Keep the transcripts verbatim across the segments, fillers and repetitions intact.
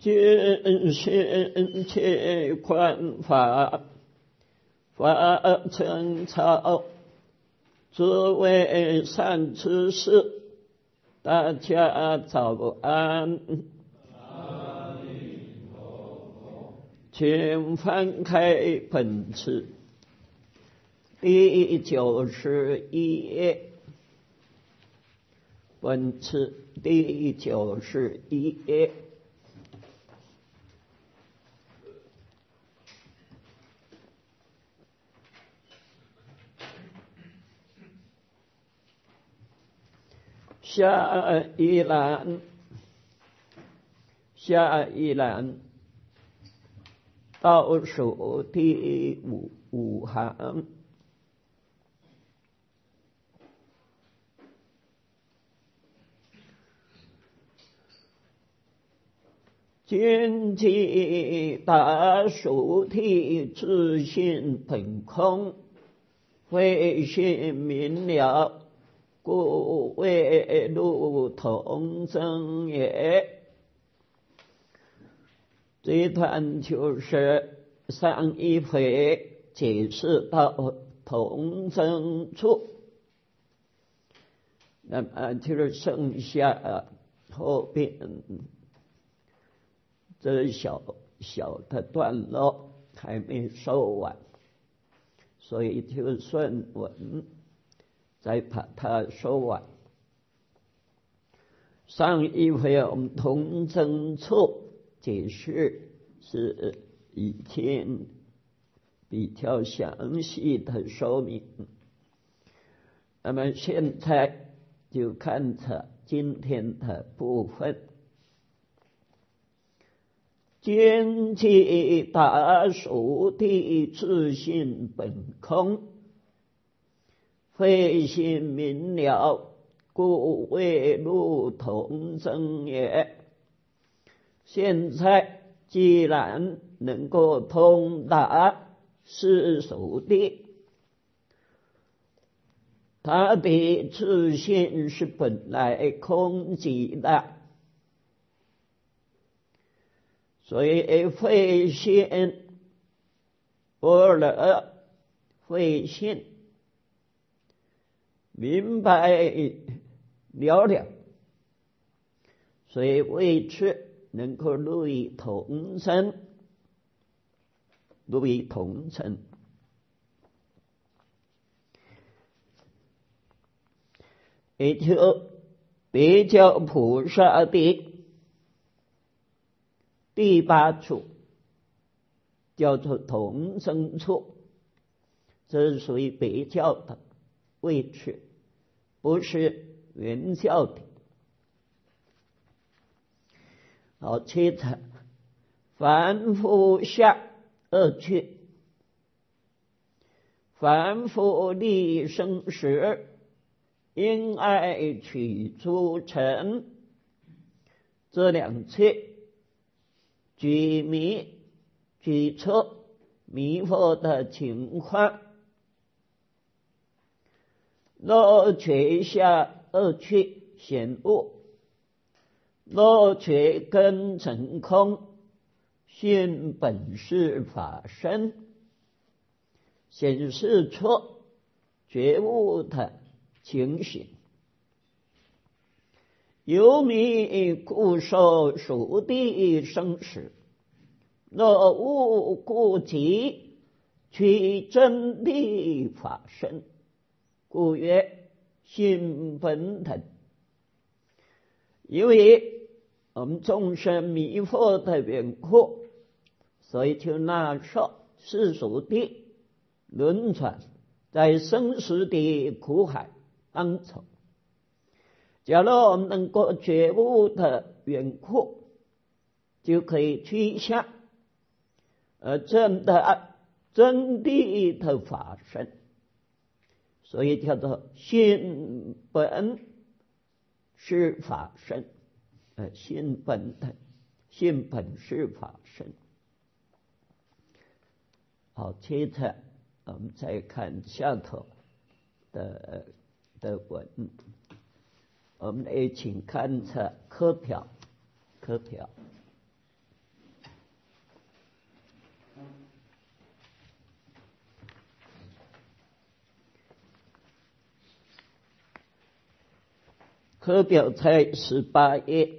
尽心其观法，法成草，诸位善知识，大家早安。请翻开本次第九十一页，本次第九十一页。下一栏，下一栏倒数第五五行，今即大殊体自性本空，慧性明了，故谓如同真也。这一段就是上一回解释到同真处，那么就是剩下后边这小小的段落还没说完，所以就顺文再把它说完。上一回我们同真处解释是已经比较详细的说明，那么现在就看着今天的部分。今即大殊体自性本空，慧性明了，故谓如同真也。现在既然能够通达世俗谛，它的自性是本来空寂的，所以慧性般若慧性明白了了，所以为此能够入于同真，入于同真。也就别教菩萨的第八处叫做同真处，这是属于别教的位置，不是原教的。好，接着凡夫下二句，凡夫立生时，因爱取诸尘，这两句举迷举出迷惑的情况。若取下二句显悟，若取根成空，性本是法身，显示出觉悟的情形。由迷故受殊谛生死，若悟故即取真谛法身，故曰性本等。因为我们众生迷惑的缘故，所以就纳受世俗谛轮转在生死的苦海当中。假如我们能够觉悟的缘故，就可以趋向而证得真谛的法身，所以叫做性本是法身，呃，性本的性本是法身。好，接着我们再看下头的的文，我们也请看着课表，课表。 课表在十八页。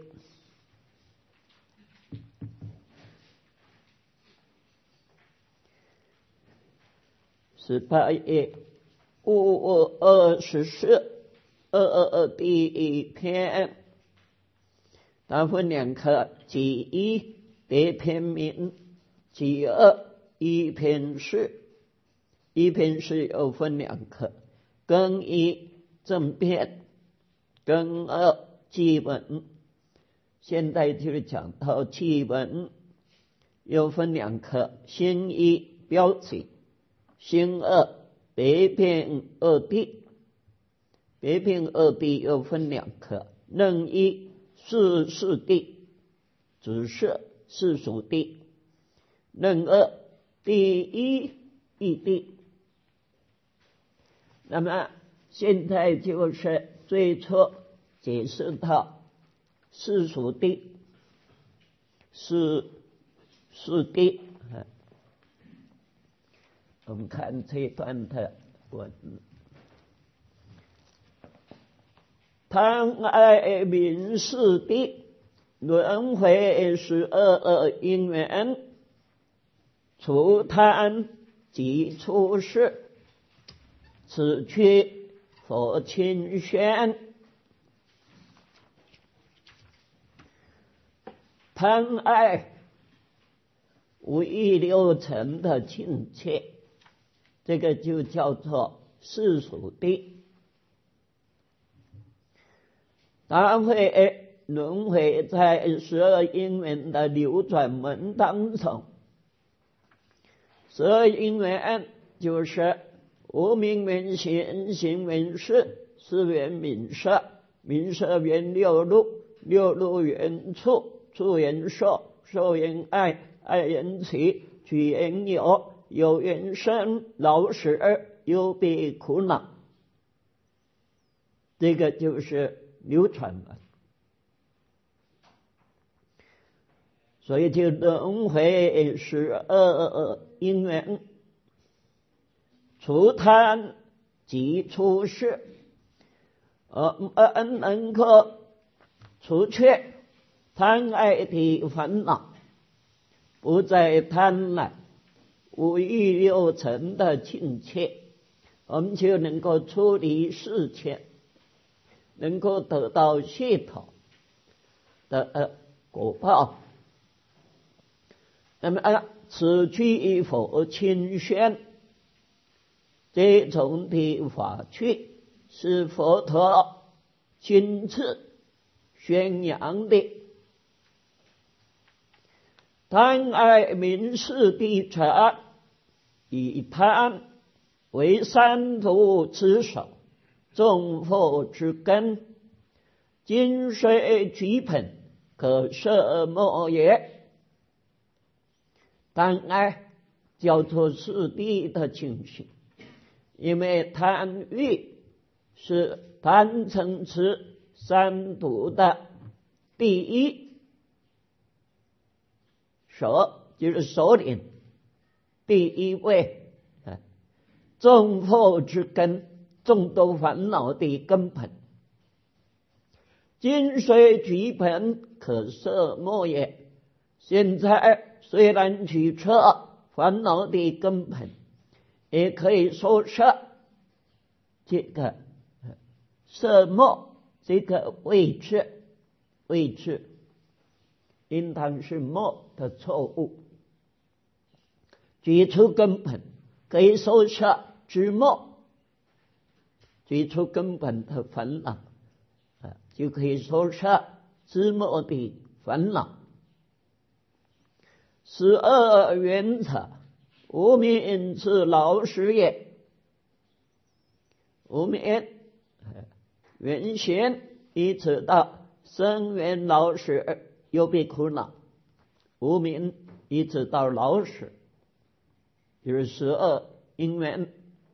十八页五二十四二二二第一篇，它分两课，其一别篇名，其二一篇释。一篇释又分两课，庚一正篇，庚二祭文。现在就讲到祭文，又分两课，辛一标题，辛二别篇二谛。别篇二谛又分两课，任一世事谛，指涉世俗谛；任二第一义谛。那么现在就是最初解释到世俗谛、世事谛。我们看这段的文：贪爱名世谛，轮回十二因缘，除贪即出世，此去佛清宣。贪爱五欲六尘的境界，这个就叫做世俗谛。它会轮回在十二因缘的流转门当中。十二因缘就是无明缘行，行缘识，识缘名色，名色缘六路，六路缘触，触缘受，受缘爱，爱缘取，取缘有，有缘生，老死忧悲苦恼。这个就是流传了，所以就轮回十二因缘，除贪即出世，而能够除却贪爱的烦恼，不再贪婪五欲六尘的境界，我们就能够出离世间，能够得到解脱的果报。那么此去佛清宣，这种的法去是佛陀亲自宣扬的。贪爱名世谛者，以贪为三途之首，众惑之根，今虽举盆，可摄莫也。贪爱叫做世谛的情形，因为贪欲是贪嗔痴三毒的第一首，就是首领，第一位，众惑之根，众多烦恼的根本。今虽举盆，可摄莫也。现在虽然举彻烦恼的根本，也可以说摄这个摄莫这个位置，位置应当是莫的错误。举出根本可以说摄之莫，举出根本的烦恼，就可以说摄之莫的烦恼。十二缘者，无明之老死也。无明缘行一直到生缘老死忧悲苦恼，无明一直到老死，就是十二因缘。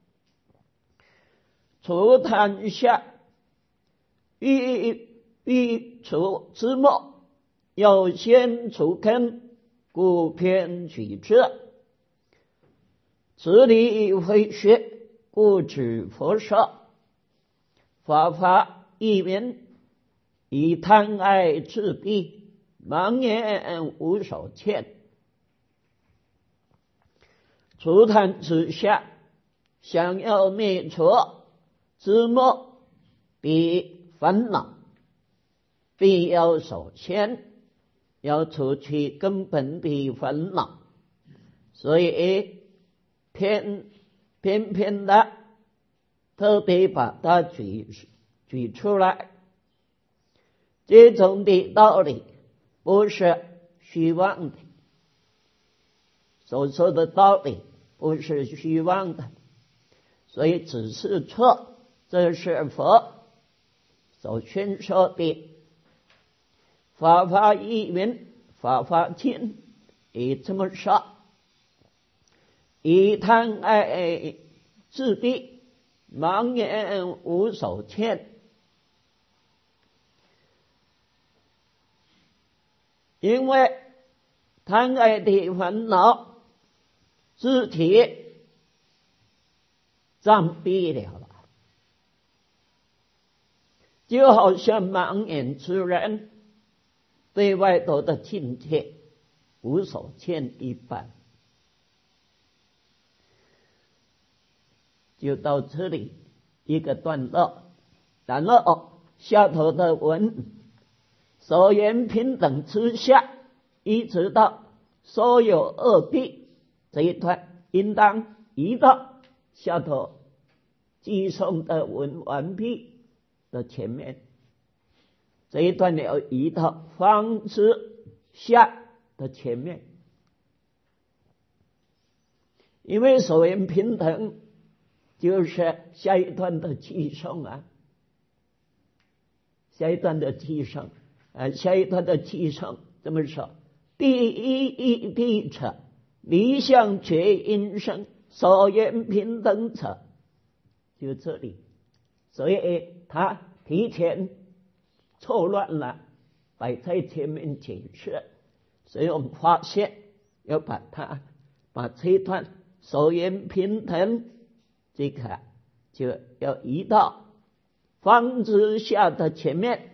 除贪下，欲欲除之末，要先除根，故偏取之。 自理慧学，故知佛说。法法一云：以贪爱自闭，盲眼无所见。除贪之下，想要灭除自末的烦恼，必要首先要除去根本的烦恼，所以偏偏偏的特别把它举举出来。这种的道理不是虚妄的，所说的道理不是虚妄的，所以只是错，这是佛所宣说的。法华一云，法华经也这么说：以贪爱自闭，盲眼无所见。因为贪爱的烦恼自体障蔽了，就好像盲眼之人对外头的境界无所见一般。就到这里一个段落，然后下头的文，所言平等之下，一直到所有恶弊这一段，应当移到下头寄送的文完毕的前面。这一段要移到方之下的前面，因为所言平等就是下一段的寄送啊，下一段的寄送啊，下一段的寄送这么说：第一义谛者，离相觉因生，所言平等者，就这里。所以他提前错乱了，摆在前面解释。所以我们发现要把它把这一段所言平等这个就要移到方之下的前面，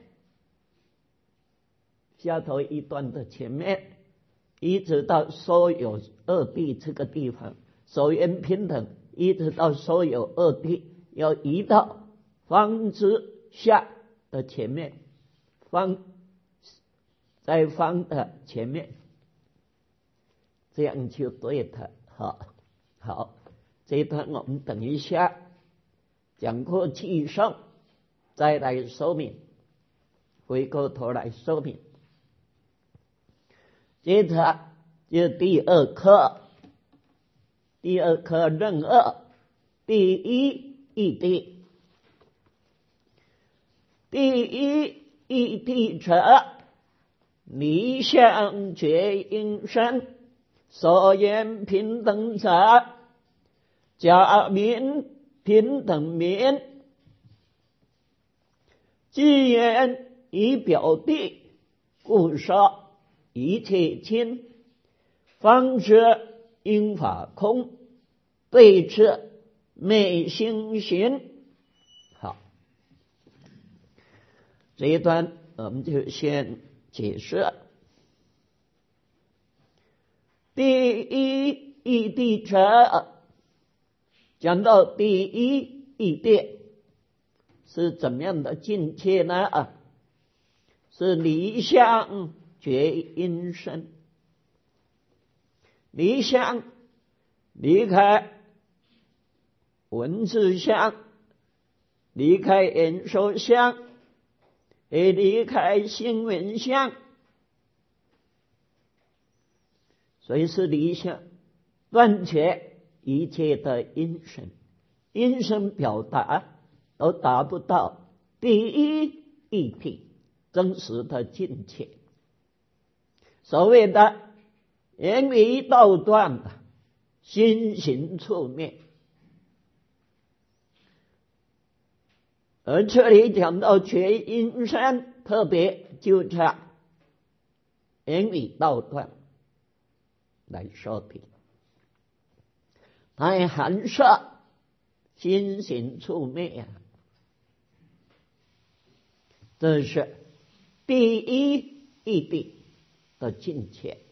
下头一段的前面，一直到所有恶弊这个地方，所言平等一直到所有恶弊，要移到方之下的前面，方在方的前面，这样就对了。好，好，这一段我们等一下讲过寄送再来说明，回过头来说明。接着就第二课，第二课任二，第一义谛。第一义谛者，离相觉因生，所言平等者，假名平等名。既言以表谛，故说一切亲，方知因法空，对治昧心行。好，这一段我们就先解释。第一义谛者，讲到第一义谛是怎么样的境界呢？是离相觉因生。离相，离开文字相，离开眼受相，也离开心闻相，所以是离相，断绝一切的因生。因生表达都达不到第一义谛真实的境界。所谓的言语道断，心行处灭。而这里讲到觉因生，特别就这言语道断来说的。 来寒舍，心行处灭啊，这是第一义谛的境界。